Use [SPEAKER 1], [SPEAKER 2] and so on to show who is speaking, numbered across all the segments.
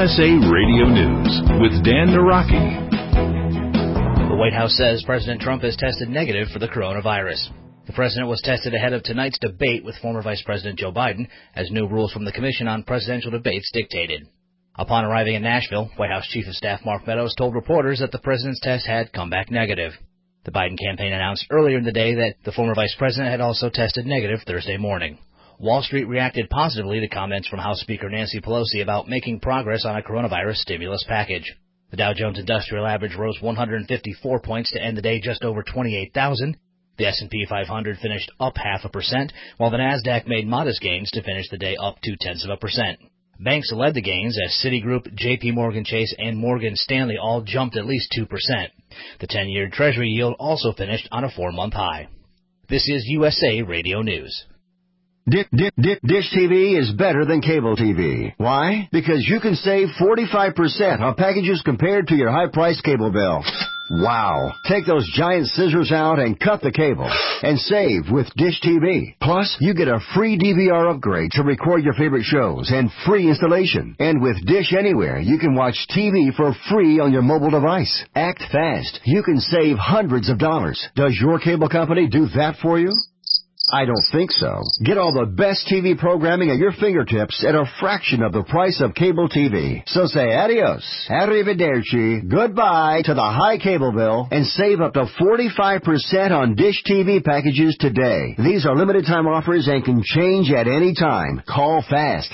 [SPEAKER 1] USA Radio News with Dan Naraki.
[SPEAKER 2] The White House says President Trump has tested negative for the coronavirus. The president was tested ahead of tonight's debate with former Vice President Joe Biden, as new rules from the Commission on Presidential Debates dictated. Upon arriving in Nashville, White House Chief of Staff Mark Meadows told reporters that the president's test had come back negative. The Biden campaign announced earlier in the day that the former vice president had also tested negative Thursday morning. Wall Street reacted positively to comments from House Speaker Nancy Pelosi about making progress on a coronavirus stimulus package. The Dow Jones Industrial Average rose 154 points to end the day just over 28,000. The S&P 500 finished up 0.5%, while the Nasdaq made modest gains to finish the day up 0.2%. Banks led the gains as Citigroup, J.P. Morgan Chase, and Morgan Stanley all jumped at least 2%. The 10-year Treasury yield also finished on a 4-month high. This is USA Radio News.
[SPEAKER 3] Dish TV is better than cable TV. Why? Because you can save 45% on packages compared to your high-priced cable bill. Wow. Take those giant scissors out and cut the cable and save with Dish TV. Plus, you get a free DVR upgrade to record your favorite shows and free installation. And with Dish Anywhere, you can watch TV for free on your mobile device. Act fast. You can save hundreds of dollars. Does your cable company do that for you? I don't think so. Get all the best TV programming at your fingertips at a fraction of the price of cable TV. So say adios, arrivederci, goodbye to the high cable bill and save up to 45% on Dish TV packages today. These are limited time offers and can change at any time. Call fast.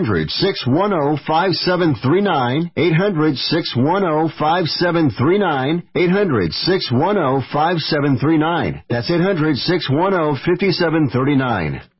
[SPEAKER 3] 800-610-5739. 800-610-5739. 800-610-5739. That's 800-610-5739.